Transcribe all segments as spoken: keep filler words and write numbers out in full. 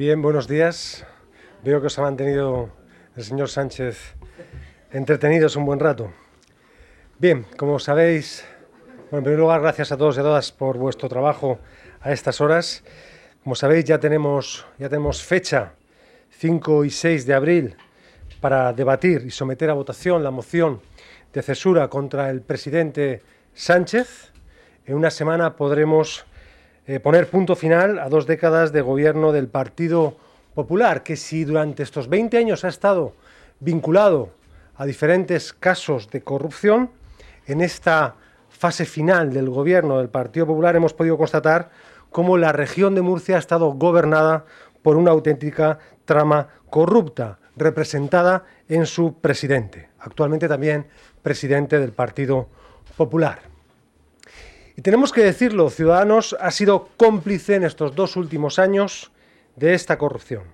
Bien, buenos días. Veo que os ha mantenido el señor Sánchez entretenidos un buen rato. Bien, como sabéis, bueno, en primer lugar, gracias a todos y a todas por vuestro trabajo a estas horas. Como sabéis, ya tenemos, ya tenemos fecha, cinco y seis de abril, para debatir y someter a votación la moción de censura contra el presidente Sánchez. En una semana podremos eh, poner punto final a dos décadas de gobierno del Partido Popular, que si durante estos veinte años ha estado vinculado a diferentes casos de corrupción, en esta fase final del gobierno del Partido Popular hemos podido constatar cómo la región de Murcia ha estado gobernada por una auténtica trama corrupta, representada en su presidente, actualmente también presidente del Partido Popular. Y tenemos que decirlo, Ciudadanos ha sido cómplice en estos dos últimos años de esta corrupción.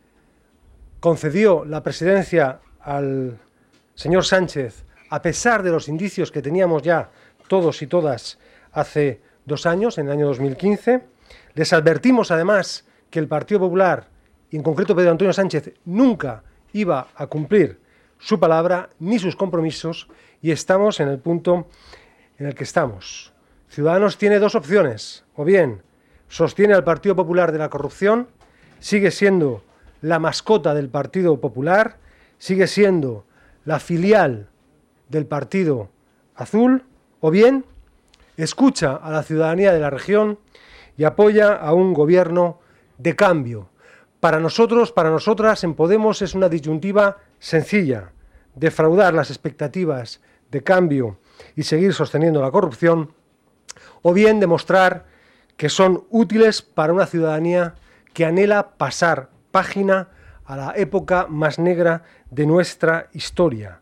Concedió la presidencia al señor Sánchez a pesar de los indicios que teníamos ya todos y todas hace dos años, en el año dos mil quince. Les advertimos además que el Partido Popular, y en concreto Pedro Antonio Sánchez, nunca iba a cumplir su palabra ni sus compromisos, y estamos en el punto en el que estamos. Ciudadanos tiene dos opciones: o bien sostiene al Partido Popular de la corrupción, sigue siendo la mascota del Partido Popular, sigue siendo la filial del Partido Azul, o bien escucha a la ciudadanía de la región y apoya a un gobierno de cambio. Para nosotros, para nosotras, en Podemos es una disyuntiva sencilla: defraudar las expectativas de cambio y seguir sosteniendo la corrupción, o bien demostrar que son útiles para una ciudadanía que anhela pasar página a la época más negra de nuestra historia.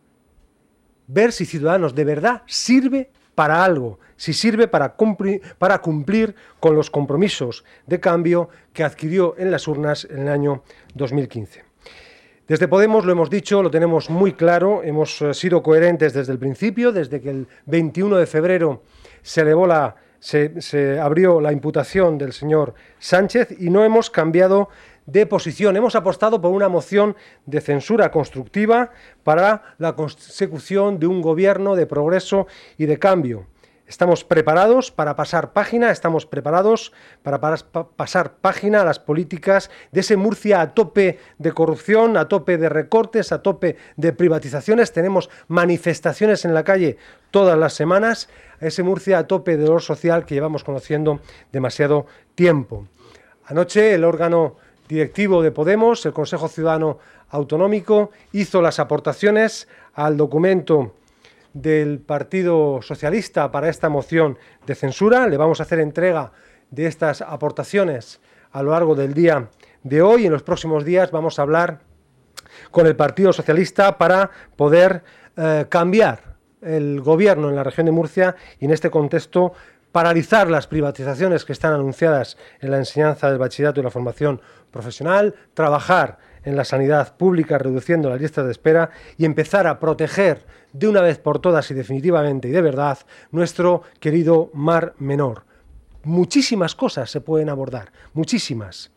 Ver si Ciudadanos de verdad sirve para algo, si sirve para cumplir, para cumplir con los compromisos de cambio que adquirió en las urnas en el año dos mil quince. Desde Podemos lo hemos dicho, lo tenemos muy claro, hemos sido coherentes desde el principio, desde que el veintiuno de febrero se elevó la, se, se abrió la imputación del señor Sánchez, y no hemos cambiado de posición. Hemos apostado por una moción de censura constructiva para la consecución de un gobierno de progreso y de cambio. Estamos preparados para pasar página, estamos preparados para pasar página a las políticas de ese Murcia a tope de corrupción, a tope de recortes, a tope de privatizaciones. Tenemos manifestaciones en la calle todas las semanas, a ese Murcia a tope de dolor social que llevamos conociendo demasiado tiempo. Anoche el órgano directivo de Podemos, el Consejo Ciudadano Autonómico, hizo las aportaciones al documento del Partido Socialista para esta moción de censura. Le vamos a hacer entrega de estas aportaciones a lo largo del día de hoy. En los próximos días vamos a hablar con el Partido Socialista para poder eh, cambiar el gobierno en la región de Murcia y, en este contexto, paralizar las privatizaciones que están anunciadas en la enseñanza del bachillerato y la formación profesional, trabajar en la sanidad pública reduciendo las listas de espera y empezar a proteger de una vez por todas y definitivamente y de verdad nuestro querido Mar Menor. Muchísimas cosas se pueden abordar, muchísimas.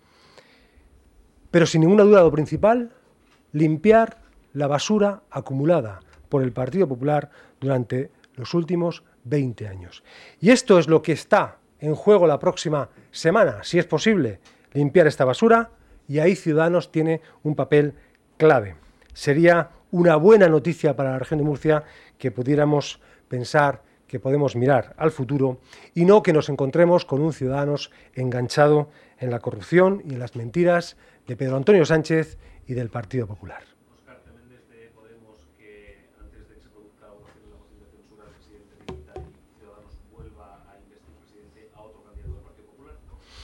Pero sin ninguna duda lo principal, limpiar la basura acumulada por el Partido Popular durante los últimos veinte años. Y esto es lo que está en juego la próxima semana, si es posible, limpiar esta basura, y ahí Ciudadanos tiene un papel clave. Sería una buena noticia para la región de Murcia que pudiéramos pensar que podemos mirar al futuro y no que nos encontremos con un Ciudadanos enganchado en la corrupción y en las mentiras de Pedro Antonio Sánchez y del Partido Popular. Óscar Teméndez, de Podemos, que antes de que se produzca la votación de la moción de censura, el presidente dimita y Ciudadanos vuelva a investir presidente a otro candidato del Partido Popular.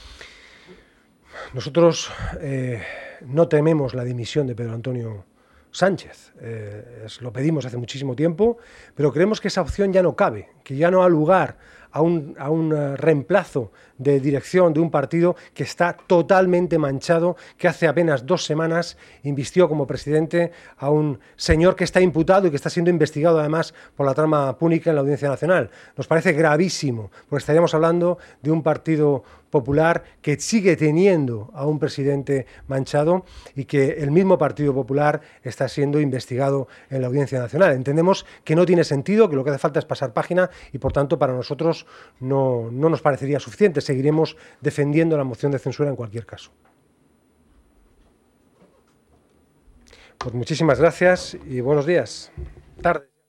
Nosotros eh, no tememos la dimisión de Pedro Antonio Sánchez. Eh, es, lo pedimos hace muchísimo tiempo, pero creemos que esa opción ya no cabe, que ya no ha lugar a un, a un uh, reemplazo de dirección de un partido que está totalmente manchado, que hace apenas dos semanas invistió como presidente a un señor que está imputado y que está siendo investigado además por la trama púnica en la Audiencia Nacional. Nos parece gravísimo, porque estaríamos hablando de un partido Popular, que sigue teniendo a un presidente manchado y que el mismo Partido Popular está siendo investigado en la Audiencia Nacional. Entendemos que no tiene sentido, que lo que hace falta es pasar página y, por tanto, para nosotros no, no nos parecería suficiente. Seguiremos defendiendo la moción de censura en cualquier caso. Pues muchísimas gracias y buenos días. Tarde.